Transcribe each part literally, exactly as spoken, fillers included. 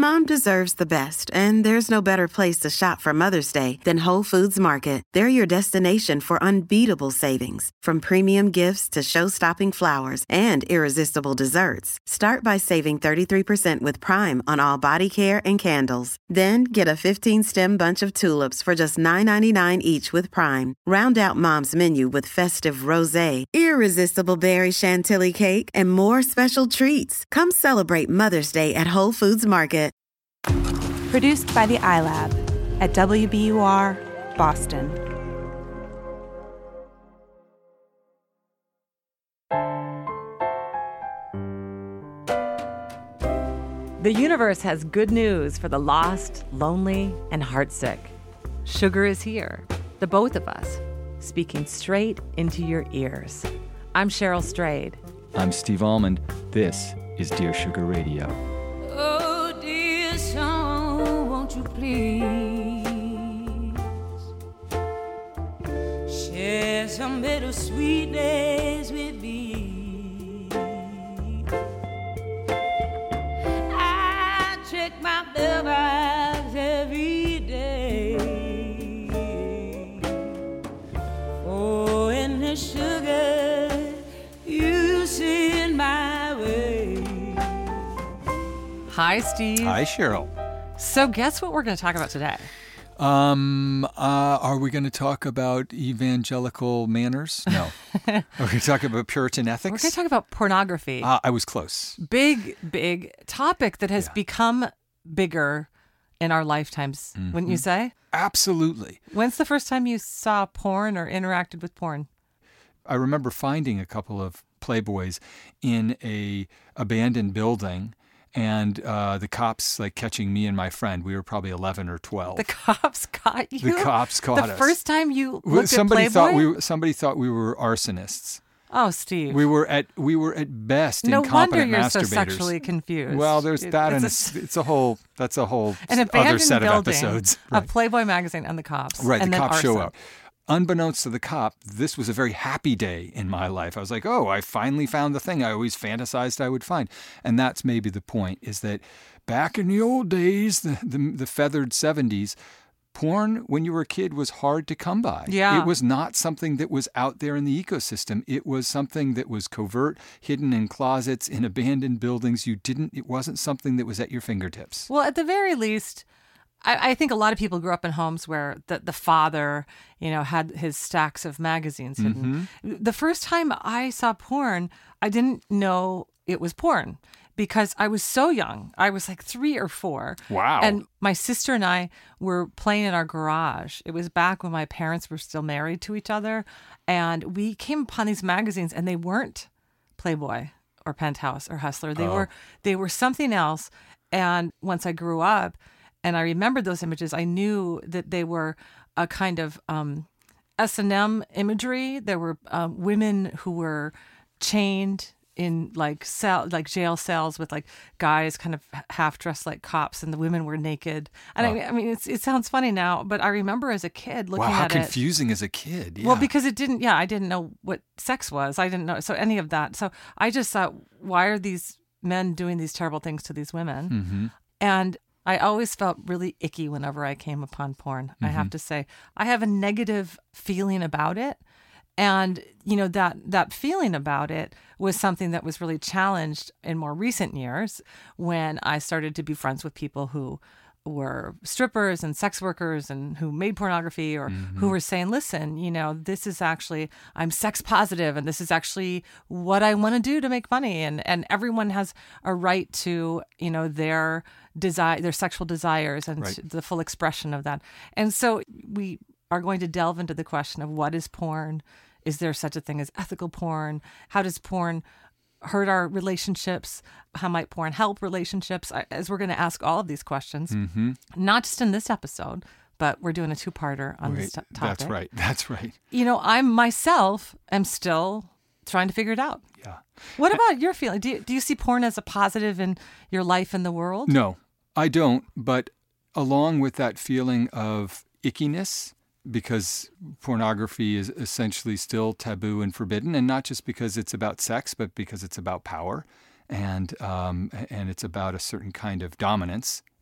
Mom deserves the best, and there's no better place to shop for Mother's Day than Whole Foods Market. They're your destination for unbeatable savings, from premium gifts to show-stopping flowers and irresistible desserts. Start by saving thirty-three percent with Prime on all body care and candles. Then get a fifteen-stem bunch of tulips for just nine ninety-nine each with Prime. Round out Mom's menu with festive rosé, irresistible berry chantilly cake, and more special treats. Come celebrate Mother's Day at Whole Foods Market. Produced by the iLab at W B U R, Boston. The universe has good news for the lost, lonely, and heartsick. Sugar is here, the both of us, speaking straight into your ears. I'm Cheryl Strayed. I'm Steve Almond. This is Dear Sugar Radio. Oh, dear song, won't you please share some bittersweet days with me? I check my mailbox every day. Oh, and the sugar you send my way. Hi, Steve. Hi, Cheryl. So guess what we're going to talk about today? Um, uh, are we going to talk about evangelical manners? No. Are we going to talk about Puritan ethics? We're going to talk about pornography. Uh, I was close. Big, big topic that has Yeah. become bigger in our lifetimes, Mm-hmm. wouldn't you say? Absolutely. When's the first time you saw porn or interacted with porn? I remember finding a couple of Playboys in a abandoned building, and uh, the cops like catching me and my friend. We were probably eleven or twelve. The cops caught you? The cops caught the us. The first time you Well, looked somebody at Playboy? thought we somebody thought we were arsonists. Oh, Steve. We were at we were at best no wonder incompetent you're masturbators. so sexually confused. Well, there's It- that, and it's it's, it's a whole that's a whole an other abandoned set of building, episodes. a Playboy magazine, and the cops. Right, and the then cops show arson. up. Unbeknownst to the cop, this was a very happy day in my life. I was like, oh, I finally found the thing I always fantasized I would find. And that's maybe the point, is that back in the old days, the, the, the feathered seventies, porn, when you were a kid, was hard to come by. Yeah. It was not something that was out there in the ecosystem. It was something that was covert, hidden in closets, in abandoned buildings. You didn't, it wasn't something that was at your fingertips. Well, at the very least, I, I think a lot of people grew up in homes where the, the father, you know, had his stacks of magazines hidden. Mm-hmm. The first time I saw porn, I didn't know it was porn because I was so young. I was like three or four. Wow. And my sister and I were playing in our garage. It was back when my parents were still married to each other. And we came upon these magazines, and they weren't Playboy or Penthouse or Hustler. They Oh. were they were something else. And once I grew up, and I remembered those images, I knew that they were a kind of um, S and M imagery. There were um, women who were chained in like cell, like jail cells with like guys kind of half dressed like cops, and the women were naked. And Wow. I, I mean, it's, it sounds funny now, but I remember as a kid looking Wow, how at it. confusing as a kid. Yeah. Well, because it didn't, yeah, I didn't know what sex was. I didn't know, so any of that. So I just thought, why are these men doing these terrible things to these women? Mm-hmm. And I always felt really icky whenever I came upon porn. I have to say, I have a negative feeling about it. And, you know, that that feeling about it was something that was really challenged in more recent years when I started to be friends with people who were strippers and sex workers and who made pornography, or Mm-hmm. who were saying, listen, you know, this is actually, I'm sex positive, and this is actually what I want to do to make money. And, and everyone has a right to, you know, their desire, their sexual desires, and Right. to the full expression of that. And so we are going to delve into the question of what is porn? Is there such a thing as ethical porn? How does porn hurt our relationships? How might porn help relationships? I- As we're going to ask all of these questions, Mm-hmm. not just in this episode, but we're doing a two-parter on this Wait, t- topic. That's right. That's right. You know, I myself am still trying to figure it out. Yeah. What about your feeling? Do you, do you see porn as a positive in your life in the world? No, I don't. But along with that feeling of ickiness, because pornography is essentially still taboo and forbidden, and not just because it's about sex, but because it's about power, and um, and it's about a certain kind of dominance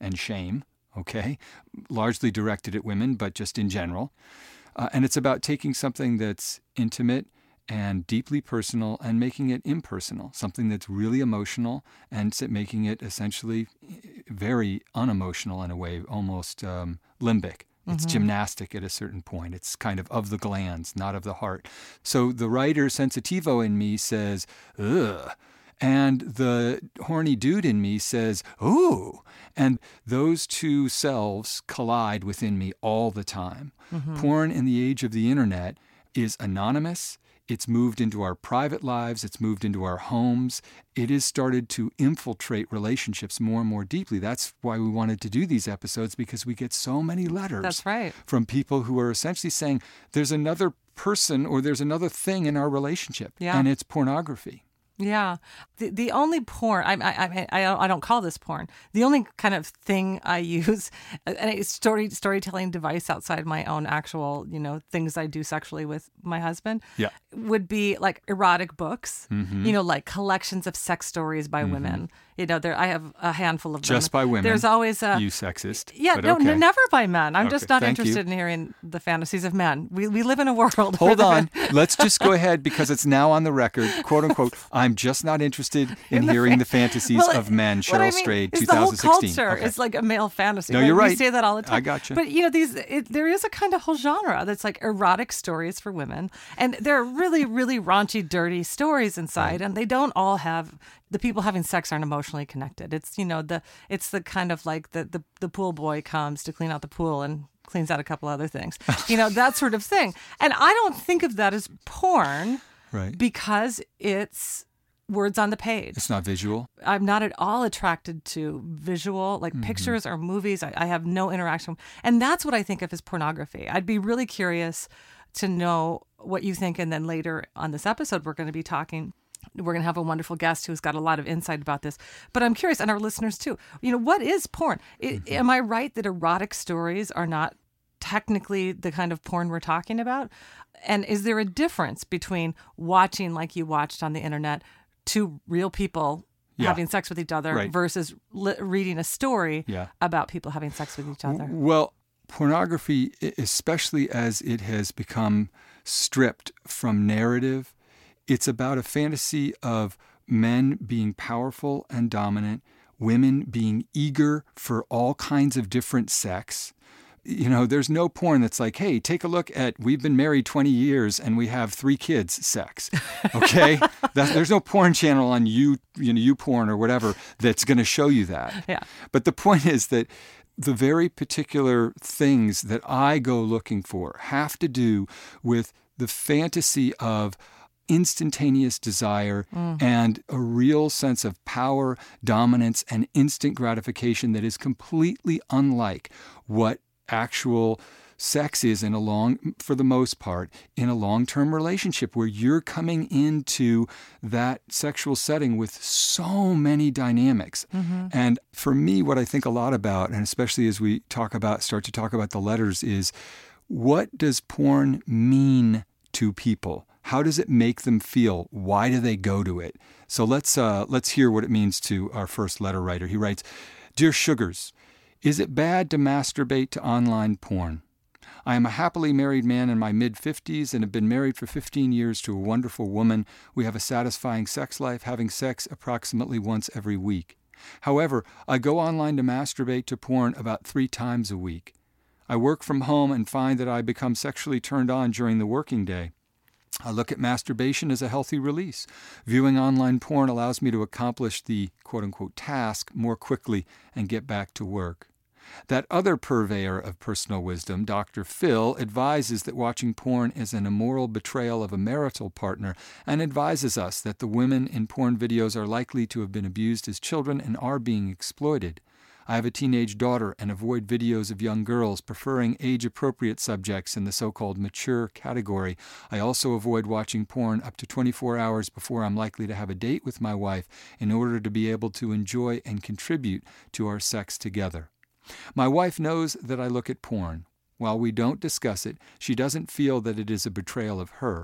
and shame, okay? Largely directed at women, but just in general. Uh, and it's about taking something that's intimate and deeply personal and making it impersonal, something that's really emotional and making it essentially very unemotional in a way, almost um, limbic. It's mm-hmm. gymnastic at a certain point. It's kind of of the glands, not of the heart. So the writer sensitivo in me says, ugh. And the horny dude in me says, ooh. And those two selves collide within me all the time. Mm-hmm. Porn in the age of the internet is anonymous. It's moved into our private lives. It's moved into our homes. It has started to infiltrate relationships more and more deeply. That's why we wanted to do these episodes, because we get so many letters That's right. from people who are essentially saying there's another person or there's another thing in our relationship, yeah. and it's pornography. Yeah. The the only porn, I I I I don't call this porn. The only kind of thing I use, a story storytelling device outside my own actual, you know, things I do sexually with my husband, yeah. would be like erotic books, mm-hmm. you know, like collections of sex stories by mm-hmm. women. You know, there I have a handful of them. Just by women. There's always a you sexist. Yeah, but no, okay. no, never by men. I'm okay, just not thank interested you. in hearing the fantasies of men. We we live in a world. Hold where on. the, Let's just go ahead, because it's now on the record, quote unquote, I'm just not interested in, in the hearing fa- the fantasies well, of men. Cheryl what I mean Strayed, is twenty sixteen. The whole culture okay. is like a male fantasy. No, right? you're right. We say that all the time. I got you. But you know, these it, there is a kind of whole genre that's like erotic stories for women, and there are really, really raunchy, dirty stories inside, right. and they don't all have. The people having sex aren't emotionally connected. It's, you know, the it's the kind of like the, the, the pool boy comes to clean out the pool and cleans out a couple other things, you know, that sort of thing. And I don't think of that as porn, right? Because it's words on the page. It's not visual. I'm not at all attracted to visual, like mm-hmm. pictures or movies. I, I have no interaction. And that's what I think of as pornography. I'd be really curious to know what you think. And then later on this episode, we're going to be talking We're going to have a wonderful guest who's got a lot of insight about this. But I'm curious, and our listeners too, you know, what is porn? It, mm-hmm. Am I right that erotic stories are not technically the kind of porn we're talking about? And is there a difference between watching like you watched on the internet, two real people yeah. having sex with each other, right. versus li- reading a story yeah. about people having sex with each other? Well, pornography, especially as it has become stripped from narrative, it's about a fantasy of men being powerful and dominant, women being eager for all kinds of different sex. You know, there's no porn that's like, hey, take a look at we've been married twenty years and we have three kids sex. Okay? that, there's no porn channel on you, you know, YouPorn or whatever that's going to show you that. Yeah. But the point is that the very particular things that I go looking for have to do with the fantasy of instantaneous desire mm. and a real sense of power, dominance, and instant gratification that is completely unlike what actual sex is in a long, for the most part, in a long-term relationship where you're coming into that sexual setting with so many dynamics. Mm-hmm. And for me, what I think a lot about, and especially as we talk about, start to talk about the letters, is what does porn mean to people? How does it make them feel? Why do they go to it? So let's uh, let's hear what it means to our first letter writer. He writes, "Dear Sugars, is it bad to masturbate to online porn? I am a happily married man in my mid-fifties and have been married for fifteen years to a wonderful woman. We have a satisfying sex life, having sex approximately once every week. However, I go online to masturbate to porn about three times a week. I work from home and find that I become sexually turned on during the working day. I look at masturbation as a healthy release. Viewing online porn allows me to accomplish the quote-unquote task more quickly and get back to work. That other purveyor of personal wisdom, Doctor Phil, advises that watching porn is an immoral betrayal of a marital partner and advises us that the women in porn videos are likely to have been abused as children and are being exploited. I have a teenage daughter and avoid videos of young girls, preferring age-appropriate subjects in the so-called mature category. I also avoid watching porn up to twenty-four hours before I'm likely to have a date with my wife in order to be able to enjoy and contribute to our sex together. My wife knows that I look at porn. While we don't discuss it, she doesn't feel that it is a betrayal of her.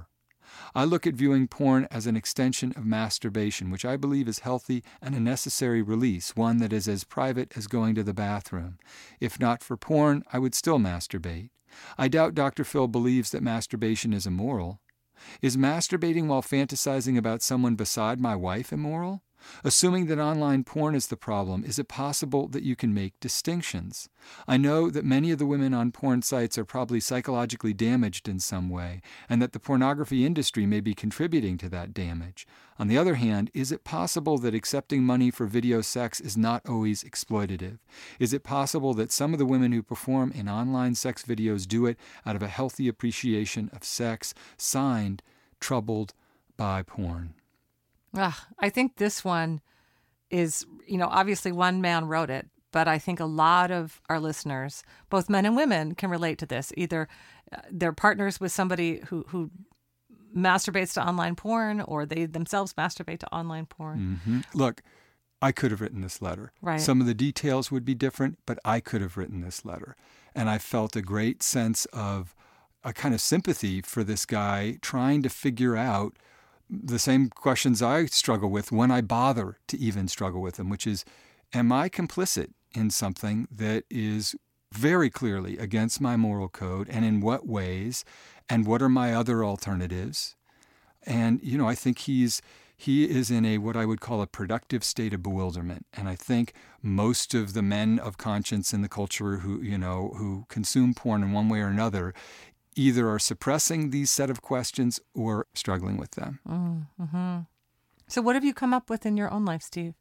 I look at viewing porn as an extension of masturbation, which I believe is healthy and a necessary release, one that is as private as going to the bathroom. If not for porn, I would still masturbate. I doubt Doctor Phil believes that masturbation is immoral. Is masturbating while fantasizing about someone beside my wife immoral? Assuming that online porn is the problem, is it possible that you can make distinctions? I know that many of the women on porn sites are probably psychologically damaged in some way, and that the pornography industry may be contributing to that damage. On the other hand, is it possible that accepting money for video sex is not always exploitative? Is it possible that some of the women who perform in online sex videos do it out of a healthy appreciation of sex? Signed, Troubled by Porn. Ah, I think this one is, you know, obviously one man wrote it, but I think a lot of our listeners, both men and women, can relate to this. Either uh, they're partners with somebody who, who masturbates to online porn, or they themselves masturbate to online porn. Mm-hmm. Look, I could have written this letter. Right. Some of the details would be different, but I could have written this letter. And I felt a great sense of a kind of sympathy for this guy trying to figure out the same questions I struggle with when I bother to even struggle with them, which is, am I complicit in something that is very clearly against my moral code, and in what ways, and what are my other alternatives? And, you know, I think he's he is in a what I would call a productive state of bewilderment. And I think most of the men of conscience in the culture who, you know, who consume porn in one way or another either are suppressing these set of questions or struggling with them. Mm-hmm. So what have you come up with in your own life, Steve?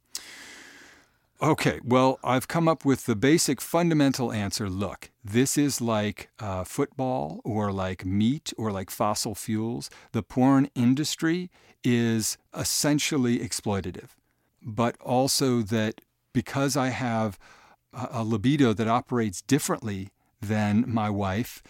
Okay, well, I've come up with the basic fundamental answer. Look, this is like uh, football or like meat or like fossil fuels. The porn industry is essentially exploitative, but also that because I have a, a libido that operates differently than my wife,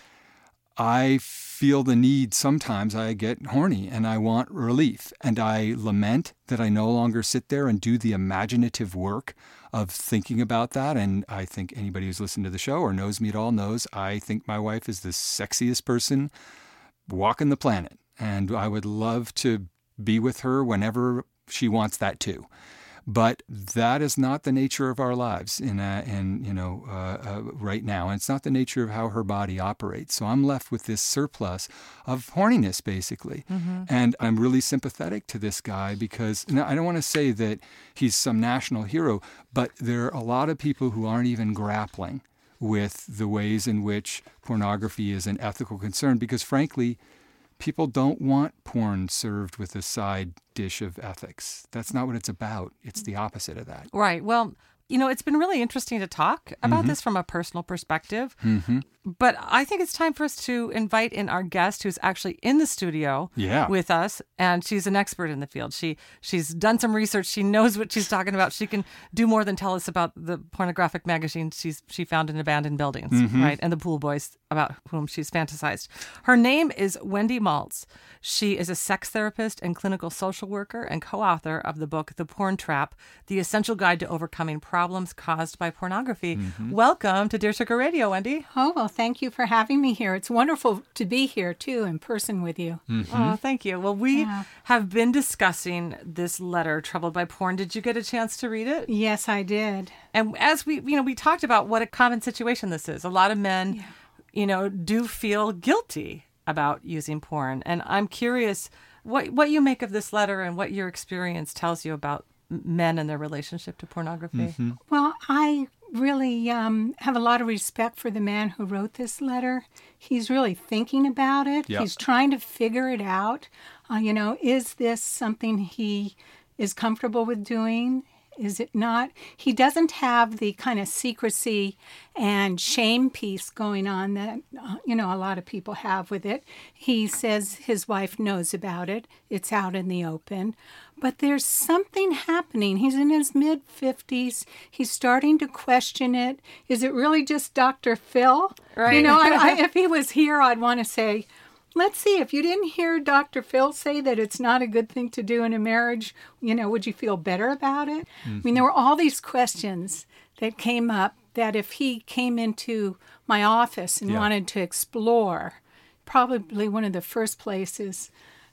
I feel the need, sometimes I get horny and I want relief. And I lament that I no longer sit there and do the imaginative work of thinking about that. And I think anybody who's listened to the show or knows me at all knows I think my wife is the sexiest person walking the planet. And I would love to be with her whenever she wants that too. But that is not the nature of our lives in, uh, in you know, uh, uh, right now. And it's not the nature of how her body operates. So I'm left with this surplus of horniness, basically. Mm-hmm. And I'm really sympathetic to this guy because, now, I don't want to say that he's some national hero, but there are a lot of people who aren't even grappling with the ways in which pornography is an ethical concern because, frankly, people don't want porn served with a side dish of ethics. That's not what it's about. It's the opposite of that. Right. Well, you know, it's been really interesting to talk about mm-hmm. this from a personal perspective. Mm-hmm. But I think it's time for us to invite in our guest who's actually in the studio yeah. with us. And she's an expert in the field. She She's done some research. She knows what she's talking about. She can do more than tell us about the pornographic magazines she's, she found in abandoned buildings, mm-hmm. right? And the pool boys about whom she's fantasized. Her name is Wendy Maltz. She is a sex therapist and clinical social worker and co-author of the book, The Porn Trap, The Essential Guide to Overcoming Problems Caused by Pornography. Mm-hmm. Welcome to Dear Sugar Radio, Wendy. Oh, well, thank you for having me here. It's wonderful to be here, too, in person with you. Mm-hmm. Oh, thank you. Well, we yeah. have been discussing this letter, Troubled by Porn. Did you get a chance to read it? Yes, I did. And as we, you know, we talked about what a common situation this is. A lot of men, yeah. you know, do feel guilty about using porn. And I'm curious what what you make of this letter and what your experience tells you about men and their relationship to pornography. Mm-hmm. Well, I really um, have a lot of respect for the man who wrote this letter. He's really thinking about it. Yep. He's trying to figure it out. Uh, you know, is this something he is comfortable with doing? Is it not? He doesn't have the kind of secrecy and shame piece going on that, uh, you know, a lot of people have with it. He says his wife knows about it. It's out in the open. But there's something happening. He's in his mid-fifties. He's starting to question it. Is it really just Doctor Phil? Right. You know, I, I, if he was here, I'd want to say, let's see, if you didn't hear Doctor Phil say that it's not a good thing to do in a marriage, you know, would you feel better about it? Mm-hmm. I mean, there were all these questions that came up that if he came into my office and yeah. wanted to explore, probably one of the first places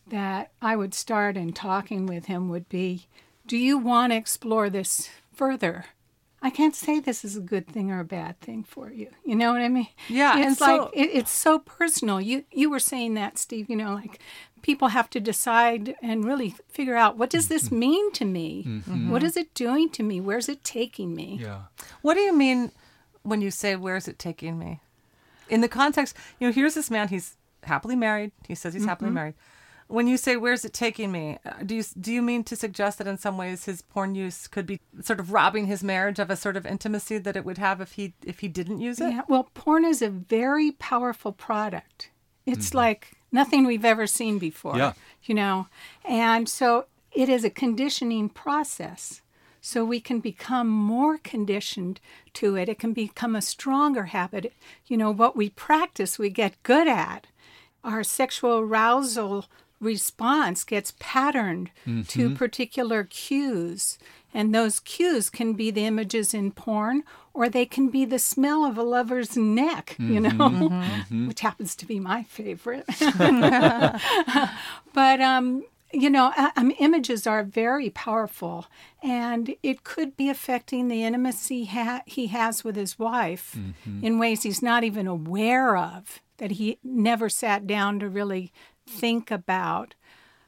that I would start in talking with him would be, do you want to explore this further? I can't say this is a good thing or a bad thing for you. You know what I mean? Yeah. It's and like, so, it, it's so personal. You you were saying that, Steve, you know, like people have to decide and really figure out, what does this mean to me? Mm-hmm. What is it doing to me? Where's it taking me? Yeah. What do you mean when you say, where's it taking me? In the context, you know, here's this man, he's happily married. He says he's mm-hmm. happily married. When you say, where's it taking me, do you do you mean to suggest that in some ways his porn use could be sort of robbing his marriage of a sort of intimacy that it would have if he if he didn't use it? Yeah, well, porn is a very powerful product. It's mm-hmm. like nothing we've ever seen before, yeah. you know. And so it is a conditioning process. So we can become more conditioned to it. It can become a stronger habit. You know, what we practice, we get good at. Our sexual arousal response gets patterned mm-hmm. to particular cues. And those cues can be the images in porn, or they can be the smell of a lover's neck, mm-hmm. you know, mm-hmm. which happens to be my favorite. But, um, you know, um, images are very powerful, and it could be affecting the intimacy ha- he has with his wife mm-hmm. in ways he's not even aware of, that he never sat down to really think about,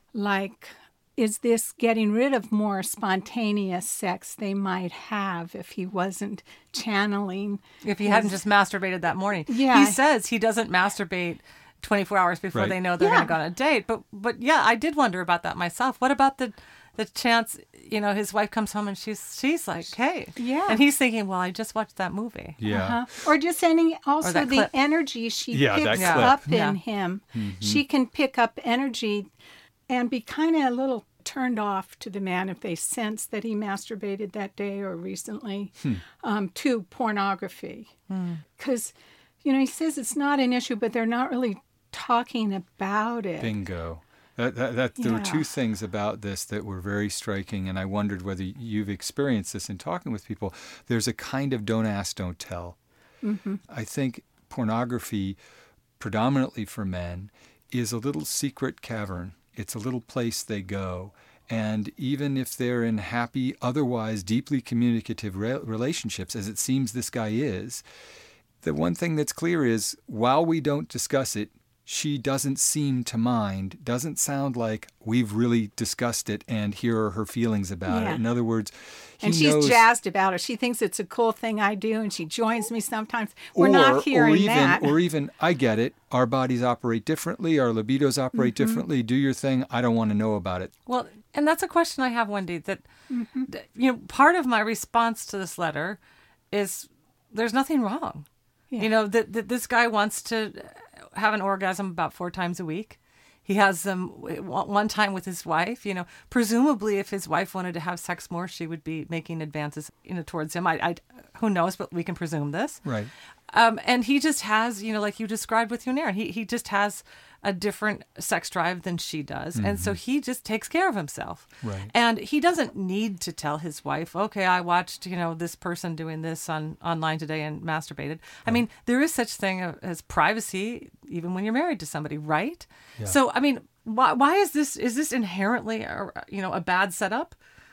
like, is this getting rid of more spontaneous sex they might have if he wasn't channeling? If he his... hadn't just masturbated that morning. Yeah. He says he doesn't masturbate twenty-four hours before right. they know they're yeah. going to go on a date. But, but yeah, I did wonder about that myself. What about the the chance, you know, his wife comes home and she's she's like, hey. Yeah. And he's thinking, well, I just watched that movie. Yeah. Uh-huh. Or just any, also the clip. energy she yeah, picks that up clip. in Yeah. him. Mm-hmm. She can pick up energy and be kind of a little turned off to the man if they sense that he masturbated that day or recently hmm. um, to pornography. Because, hmm. you know, he says it's not an issue, but they're not really talking about it. Bingo. That, that, that, there yeah. were two things about this that were very striking, and I wondered whether you've experienced this in talking with people. There's a kind of don't ask, don't tell. Mm-hmm. I think pornography, predominantly for men, is a little secret cavern. It's a little place they go. And even if they're in happy, otherwise deeply communicative re- relationships, as it seems this guy is, the one thing that's clear is, while we don't discuss it, she doesn't seem to mind, doesn't sound like we've really discussed it and here are her feelings about yeah. it. In other words, he and she's knows, jazzed about it. She thinks it's a cool thing I do, and she joins me sometimes. We're or, not hearing or even, that. Or even, I get it. Our bodies operate differently. Our libidos operate mm-hmm. differently. Do your thing. I don't want to know about it. Well, and that's a question I have, Wendy, that, mm-hmm. that you know, part of my response to this letter is there's nothing wrong. Yeah. You know, that, that this guy wants to have an orgasm about four times a week. He has them one time with his wife. You know, presumably, if his wife wanted to have sex more, she would be making advances, you know, towards him. I, I who knows, but we can presume this. Right. Um, and he just has, you know, like you described with Yunair, he he just has a different sex drive than she does. Mm-hmm. And so he just takes care of himself. Right. And he doesn't need to tell his wife, okay, I watched, you know, this person doing this on online today and masturbated. Right. I mean, there is such thing as privacy, even when you're married to somebody, right? Yeah. So, I mean, why, why is this, is this inherently, a, you know, a bad setup?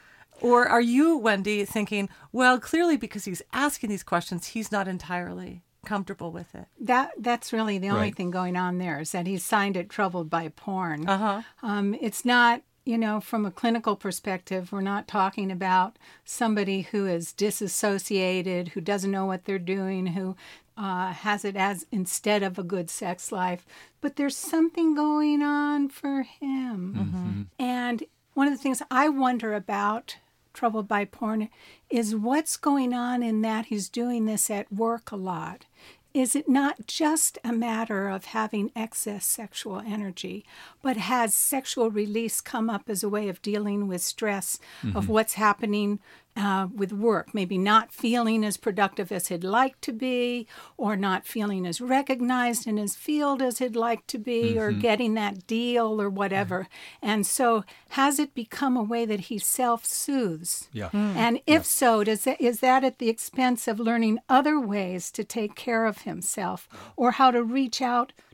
Or are you, Wendy, thinking, well, clearly because he's asking these questions, he's not entirely comfortable with it? That that's really the only right. thing going on there, is that he's signed it troubled by porn. Uh-huh. Um, it's not, you know, from a clinical perspective, we're not talking about somebody who is disassociated, who doesn't know what they're doing, who uh, has it as instead of a good sex life. But there's something going on for him. Mm-hmm. And one of the things I wonder about troubled by porn is what's going on in that he's doing this at work a lot. Is it not just a matter of having excess sexual energy, but has sexual release come up as a way of dealing with stress mm-hmm. of what's happening uh, with work? Maybe not feeling as productive as he'd like to be, or not feeling as recognized in his field as he'd like to be, mm-hmm. or getting that deal or whatever. Mm-hmm. And so has it become a way that he self-soothes? Yeah. Mm. And if yeah. so, does that, is that at the expense of learning other ways to take care of himself, or how to reach out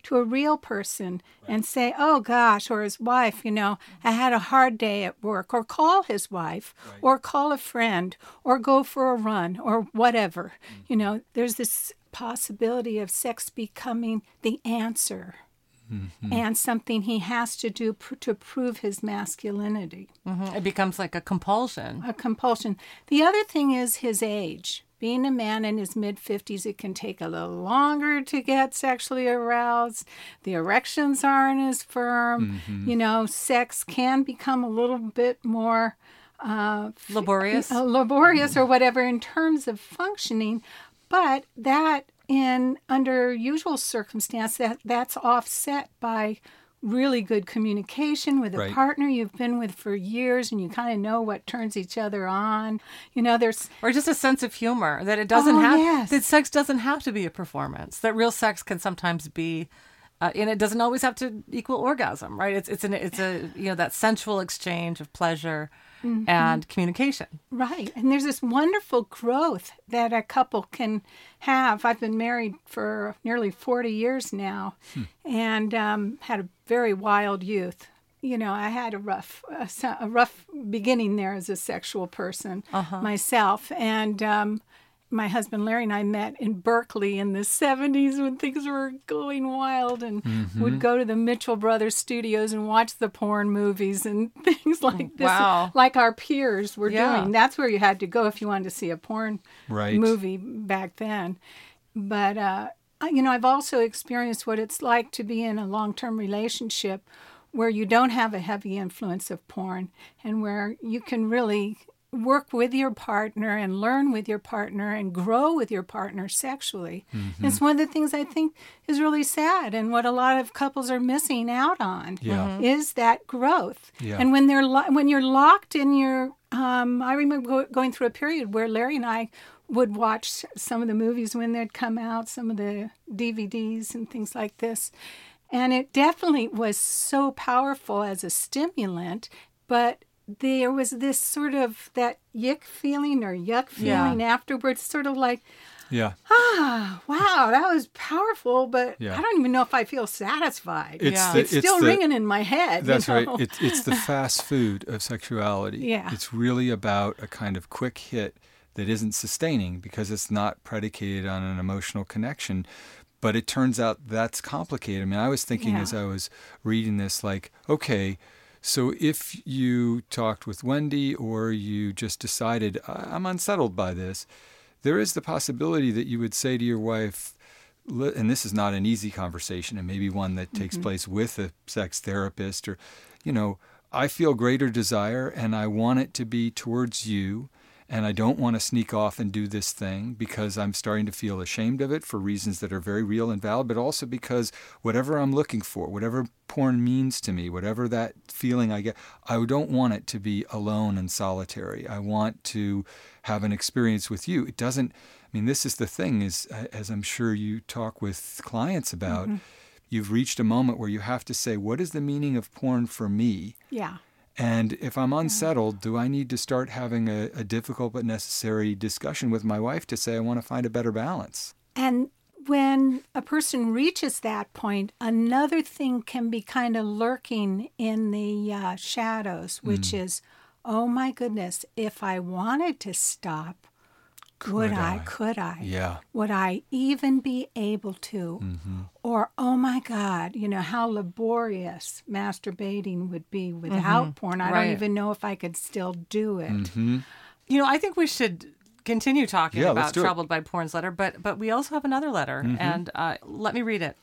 to a real person and say, oh gosh, or his wife, you know, I had a hard day at work, or call his wife, right. or call a friend, or go for a run, or whatever. Mm-hmm. You know, there's this possibility of sex becoming the answer. Mm-hmm. And something he has to do pr- to prove his masculinity. Mm-hmm. It becomes like a compulsion. A compulsion. The other thing is his age. Being a man in his mid-fifties, it can take a little longer to get sexually aroused. The erections aren't as firm. Mm-hmm. You know, sex can become a little bit more... Uh, laborious? Uh, laborious or whatever in terms of functioning. But that... in under usual circumstance, that, that's offset by really good communication with a right. partner you've been with for years, and you kind of know what turns each other on. You know, there's or just a sense of humor that it doesn't oh, have yes. that sex doesn't have to be a performance. That real sex can sometimes be, uh, and it doesn't always have to equal orgasm, right? It's it's an it's a you know that sensual exchange of pleasure. Mm-hmm. And communication. Right. And there's this wonderful growth that a couple can have. I've been married for nearly forty years now hmm. and um, had a very wild youth. You know, I had a rough a, a rough beginning there as a sexual person uh-huh. myself. And um, my husband Larry and I met in Berkeley in the seventies when things were going wild, and mm-hmm. would go to the Mitchell Brothers studios and watch the porn movies and things like this, wow. like our peers were yeah. doing. That's where you had to go if you wanted to see a porn right. movie back then. But, uh, you know, I've also experienced what it's like to be in a long-term relationship where you don't have a heavy influence of porn and where you can really work with your partner and learn with your partner and grow with your partner sexually. Mm-hmm. It's one of the things I think is really sad, and what a lot of couples are missing out on yeah. is that growth. Yeah. And when they're lo- when you're locked in your, um, I remember go- going through a period where Larry and I would watch some of the movies when they'd come out, some of the D V Ds and things like this. And it definitely was so powerful as a stimulant, but there was this sort of that yick feeling or yuck feeling yeah. afterwards, sort of like, yeah, ah, wow, that was powerful, but yeah. I don't even know if I feel satisfied. It's, yeah. the, it's, it's still the, ringing in my head. That's you know? right. It's, it's the fast food of sexuality. Yeah. It's really about a kind of quick hit that isn't sustaining because it's not predicated on an emotional connection. But it turns out that's complicated. I mean, I was thinking yeah. as I was reading this, like, okay, so if you talked with Wendy or you just decided, I'm unsettled by this, there is the possibility that you would say to your wife, and this is not an easy conversation, and maybe one that takes mm-hmm. place with a sex therapist, or, you know, I feel greater desire and I want it to be towards you. And I don't want to sneak off and do this thing because I'm starting to feel ashamed of it for reasons that are very real and valid, but also because whatever I'm looking for, whatever porn means to me, whatever that feeling I get, I don't want it to be alone and solitary. I want to have an experience with you. It doesn't, I mean, this is the thing, is, as I'm sure you talk with clients about, mm-hmm. you've reached a moment where you have to say, what is the meaning of porn for me? Yeah. And if I'm unsettled, do I need to start having a, a difficult but necessary discussion with my wife to say I want to find a better balance? And when a person reaches that point, another thing can be kind of lurking in the uh, shadows, which mm. is, oh my goodness, if I wanted to stop, Could would I? I? Could I? Yeah. Would I even be able to? Mm-hmm. Or, oh my God, you know, how laborious masturbating would be without mm-hmm. porn. I right. don't even know if I could still do it. Mm-hmm. You know, I think we should continue talking yeah, about Troubled it. by Porn's letter, but but we also have another letter, mm-hmm. and uh, let me read it.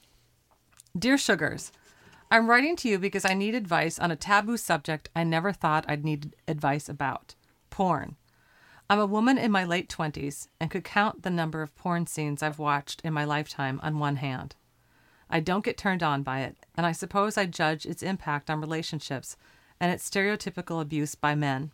Dear Sugars, I'm writing to you because I need advice on a taboo subject I never thought I'd need advice about, porn. I'm a woman in my late twenties and could count the number of porn scenes I've watched in my lifetime on one hand. I don't get turned on by it, and I suppose I judge its impact on relationships and its stereotypical abuse by men.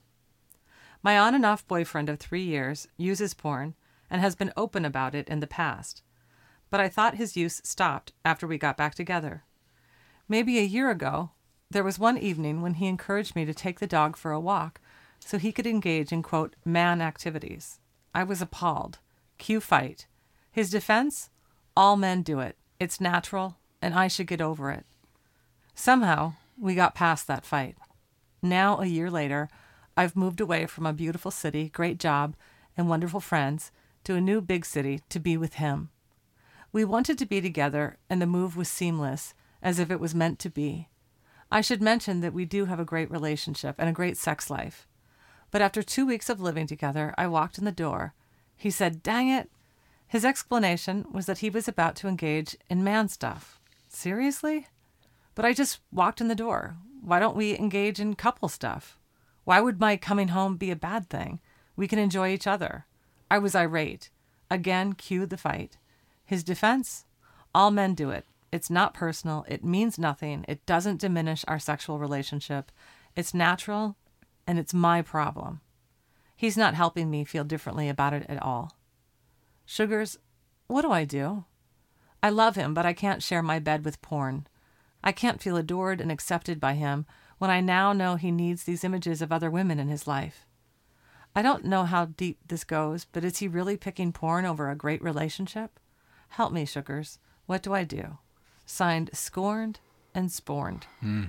My on and off boyfriend of three years uses porn and has been open about it in the past, but I thought his use stopped after we got back together. Maybe a year ago, there was one evening when he encouraged me to take the dog for a walk so he could engage in, quote, man activities. I was appalled. Cue fight. His defense? All men do it. It's natural and I should get over it. Somehow, we got past that fight. Now, a year later, I've moved away from a beautiful city, great job, and wonderful friends to a new big city to be with him. We wanted to be together, and the move was seamless, as if it was meant to be. I should mention that we do have a great relationship and a great sex life. But after two weeks of living together, I walked in the door. He said, "Dang it." His explanation was that he was about to engage in man stuff. Seriously? But I just walked in the door. Why don't we engage in couple stuff? Why would my coming home be a bad thing? We can enjoy each other. I was irate. Again, cue the fight. His defense? All men do it. It's not personal. It means nothing. It doesn't diminish our sexual relationship. It's natural, and it's my problem. He's not helping me feel differently about it at all. Sugars, what do I do? I love him, but I can't share my bed with porn. I can't feel adored and accepted by him when I now know he needs these images of other women in his life. I don't know how deep this goes, but is he really picking porn over a great relationship? Help me, Sugars. What do I do? Signed, Scorned and Sporned. Mm.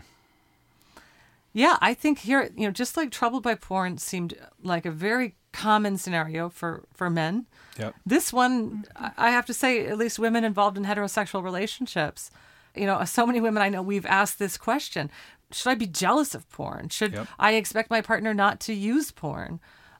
Yeah, I think here, you know, just like Troubled by Porn seemed like a very common scenario for, for men. Yep. This one, I have to say, at least women involved in heterosexual relationships, you know, so many women I know, we've asked this question. Should I be jealous of porn? Should yep. I expect my partner not to use porn?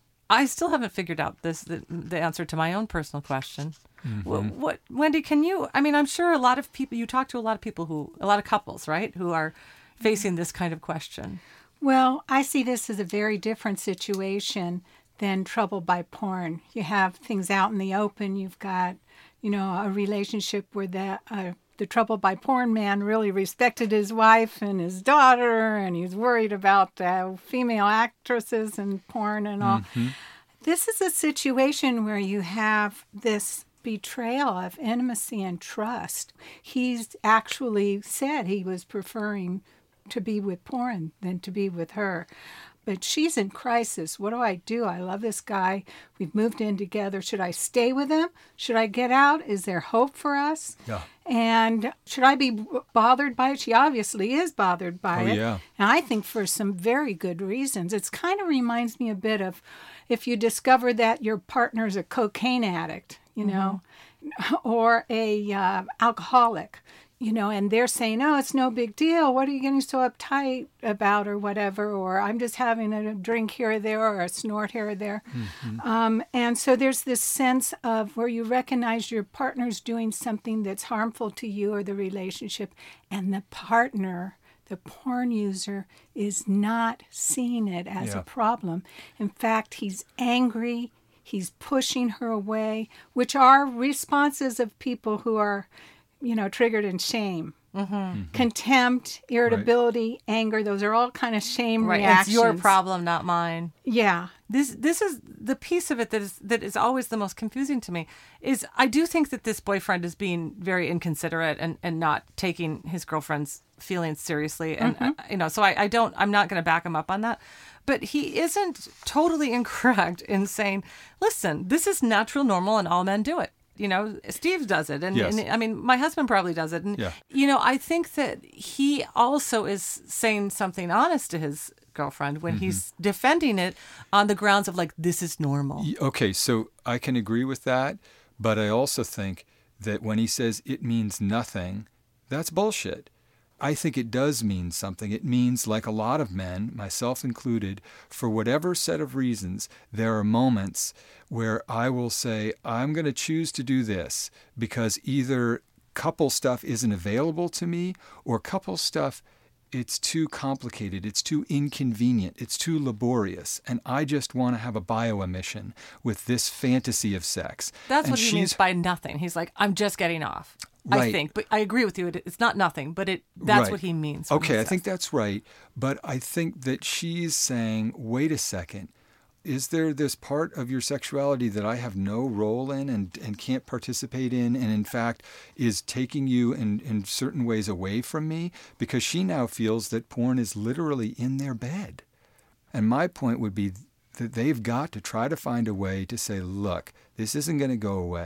I still haven't figured out this the, the answer to my own personal question. Mm-hmm. What, what, Wendy, can you, I mean, I'm sure a lot of people, you talk to a lot of people who, a lot of couples, right, who are facing this kind of question. Well, I see this as a very different situation than Troubled by Porn. You have things out in the open. You've got, you know, a relationship where the, uh, the Troubled by Porn man really respected his wife and his daughter, and he's worried about uh, female actresses and porn and all. Mm-hmm. This is a situation where you have this betrayal of intimacy and trust. He's actually said he was preferring to be with porn than to be with her. But she's in crisis. What do I do? I love this guy. We've moved in together. Should I stay with him? Should I get out? Is there hope for us? Yeah. And should I be bothered by it? She obviously is bothered by oh, it. Yeah. And I think for some very good reasons. It kind of reminds me a bit of if you discover that your partner's a cocaine addict, you know, mm-hmm. or a uh, alcoholic. You know, and they're saying, oh, it's no big deal. What are you getting so uptight about or whatever? Or I'm just having a drink here or there or a snort here or there. Mm-hmm. Um, and so there's this sense of where you recognize your partner's doing something that's harmful to you or the relationship, and the partner, the porn user, is not seeing it as yeah. a problem. In fact, he's angry. He's pushing her away, which are responses of people who are, you know, triggered in shame, mm-hmm. Mm-hmm. contempt, irritability, right. anger. Those are all kind of shame right. reactions. It's your problem, not mine. Yeah. This this is the piece of it that is that is always the most confusing to me. Is I do think that this boyfriend is being very inconsiderate and, and not taking his girlfriend's feelings seriously. And mm-hmm. uh, you know, so I, I don't. I'm not going to back him up on that. But he isn't totally incorrect in saying, "Listen, this is natural, normal, and all men do it." You know, Steve does it. And, yes. and I mean, my husband probably does it. And, yeah. you know, I think that he also is saying something honest to his girlfriend when mm-hmm. he's defending it on the grounds of like, this is normal. Okay, so I can agree with that. But I also think that when he says it means nothing, that's bullshit. I think it does mean something. It means, like a lot of men, myself included, for whatever set of reasons, there are moments where I will say, I'm going to choose to do this because either couple stuff isn't available to me or couple stuff, it's too complicated, it's too inconvenient, it's too laborious, and I just want to have a bioemission with this fantasy of sex. That's and what he means by nothing. He's like, I'm just getting off. Right. I think, but I agree with you. It, it's not nothing, but it that's right. what he means. Okay, I think that's right. But I think that she's saying, wait a second, is there this part of your sexuality that I have no role in and, and can't participate in, and in fact is taking you in, in certain ways away from me? Because she now feels that porn is literally in their bed. And my point would be that they've got to try to find a way to say, look, this isn't going to go away.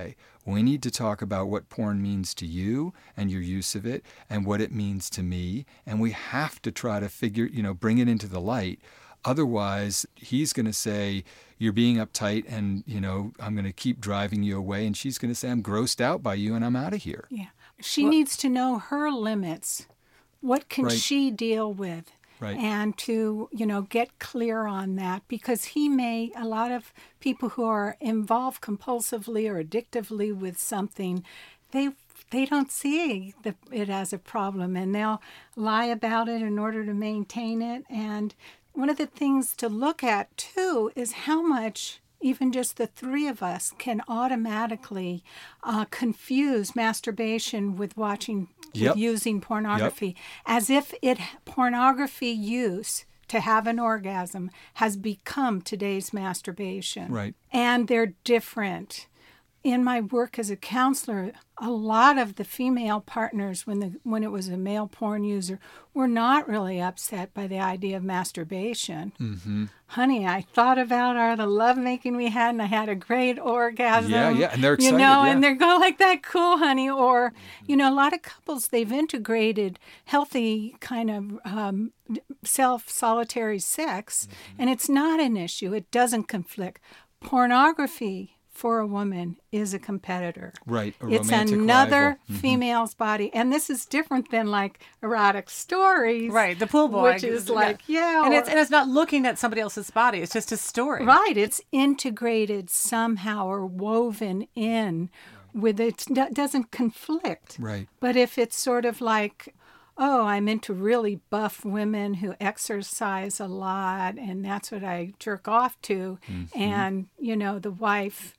We need to talk about what porn means to you and your use of it and what it means to me. And we have to try to figure, you know, bring it into the light. Otherwise, he's going to say, you're being uptight and, you know, I'm going to keep driving you away. And she's going to say, I'm grossed out by you and I'm out of here. Yeah. She well, needs to know her limits. What can right. she deal with? Right. And to, you know, get clear on that, because he may, a lot of people who are involved compulsively or addictively with something, they they don't see the, it as a problem, and they'll lie about it in order to maintain it. And one of the things to look at, too, is how much even just the three of us can automatically uh, confuse masturbation with watching Yep. with using pornography, Yep. as if it pornography use to have an orgasm has become today's masturbation. Right. And they're different. In my work as a counselor, a lot of the female partners, when the when it was a male porn user, were not really upset by the idea of masturbation. Mm-hmm. Honey, I thought about our the lovemaking we had, and I had a great orgasm. Yeah, yeah, and they're excited. You know, yeah. and they're going like that, cool, honey. Or, you know, a lot of couples, they've integrated healthy kind of um, self-solitary sex, mm-hmm. and it's not an issue. It doesn't conflict. Pornography for a woman is a competitor. Right, a it's romantic another rival. Mm-hmm. female's body. And this is different than like erotic stories. Right, the pool boy. Which is like, yeah. and, or, it's, and it's not looking at somebody else's body. It's just a story. Right, it's integrated somehow or woven in with it. It doesn't conflict. Right. But if it's sort of like, oh, I'm into really buff women who exercise a lot, and that's what I jerk off to. Mm-hmm. And, you know, the wife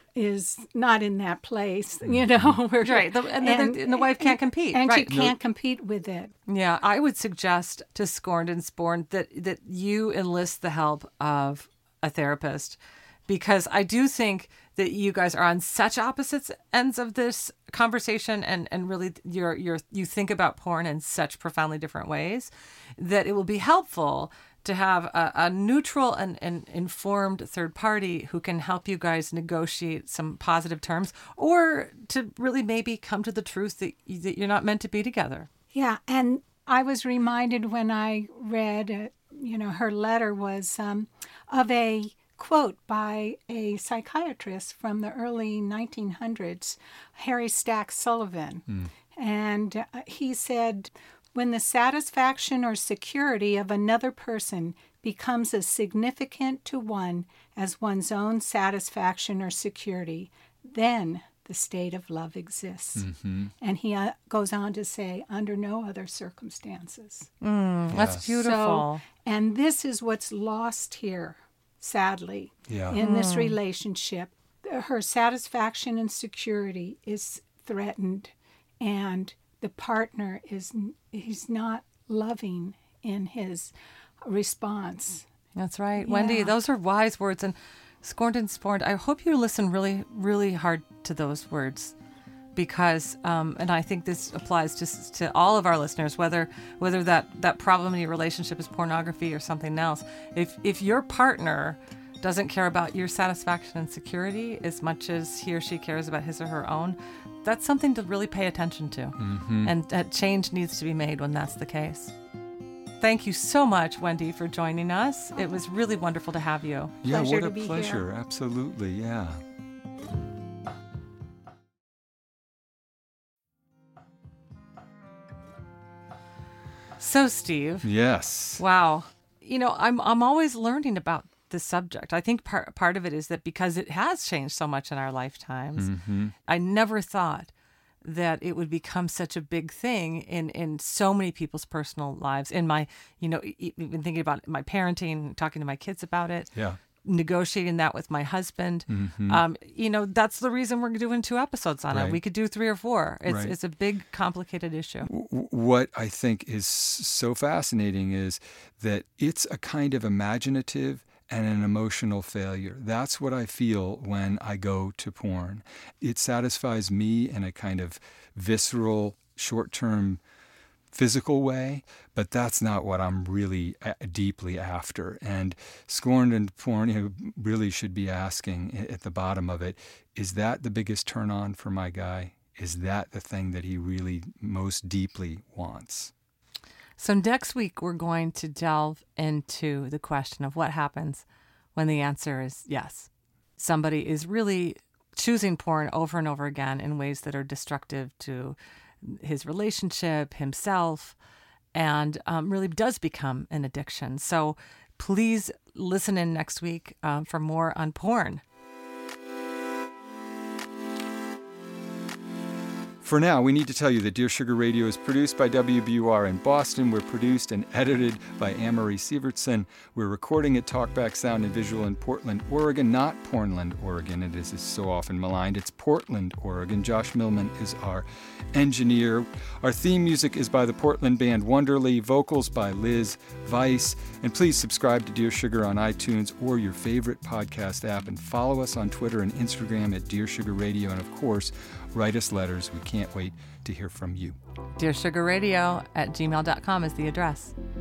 is not in that place, you know. Where, right, the, and, and, the, and the wife can't compete. And right. she can't compete with it. Yeah, I would suggest to Scorned and Sporned that, that you enlist the help of a therapist, because I do think that you guys are on such opposite ends of this conversation, and, and really you're you're you think about porn in such profoundly different ways, that it will be helpful to have a, a neutral and, and informed third party who can help you guys negotiate some positive terms, or to really maybe come to the truth that, you, that you're not meant to be together. Yeah, and I was reminded when I read, uh, you know, her letter was um, of a quote by a psychiatrist from the early nineteen hundreds, Harry Stack Sullivan. Mm. And uh, he said, when the satisfaction or security of another person becomes as significant to one as one's own satisfaction or security, then the state of love exists. Mm-hmm. And he uh, goes on to say, under no other circumstances. Mm, that's yes. beautiful. So, and this is what's lost here, sadly, yeah. in mm. this relationship. Her satisfaction and security is threatened, and the partner is he's not loving in his response. That's right. Yeah. Wendy, those are wise words. And Scorned and Sporned, I hope you listen really, really hard to those words, because, um, and I think this applies to to all of our listeners, whether whether that, that problem in your relationship is pornography or something else. If if your partner doesn't care about your satisfaction and security as much as he or she cares about his or her own, that's something to really pay attention to. Mm-hmm. And that change needs to be made when that's the case. Thank you so much, Wendy, for joining us. It was really wonderful to have you. Yeah, Pleasure what a to be pleasure. Here. Absolutely, yeah. So, Steve. Yes. Wow. You know, I'm I'm always learning about this subject. I think part part of it is that because it has changed so much in our lifetimes, mm-hmm. I never thought that it would become such a big thing in, in so many people's personal lives. In my, you know, even thinking about my parenting, talking to my kids about it, yeah, negotiating that with my husband. Mm-hmm. Um, you know, that's the reason we're doing two episodes on right. it. We could do three or four. It's right. it's a big, complicated issue. What I think is so fascinating is that it's a kind of imaginative and an emotional failure. That's what I feel when I go to porn. It satisfies me in a kind of visceral, short-term physical way, but that's not what I'm really a- deeply after. And Scorned and Porn, you know, really should be asking at the bottom of it, is that the biggest turn on for my guy? Is that the thing that he really most deeply wants? So next week, we're going to delve into the question of what happens when the answer is yes. Somebody is really choosing porn over and over again in ways that are destructive to his relationship, himself, and um, really does become an addiction. So please listen in next week um, for more on porn. For now, we need to tell you that Dear Sugar Radio is produced by W B U R in Boston. We're produced and edited by Anne-Marie Sievertson. We're recording at Talkback Sound and Visual in Portland, Oregon, not Portland, Oregon. It is so often maligned. It's Portland, Oregon. Josh Millman is our engineer. Our theme music is by the Portland band Wonderly, vocals by Liz Weiss. And please subscribe to Dear Sugar on iTunes or your favorite podcast app, and follow us on Twitter and Instagram at Dear Sugar Radio. And of course, write us letters. We can't wait to hear from you. Dear Sugar Radio at gmail dot com is the address.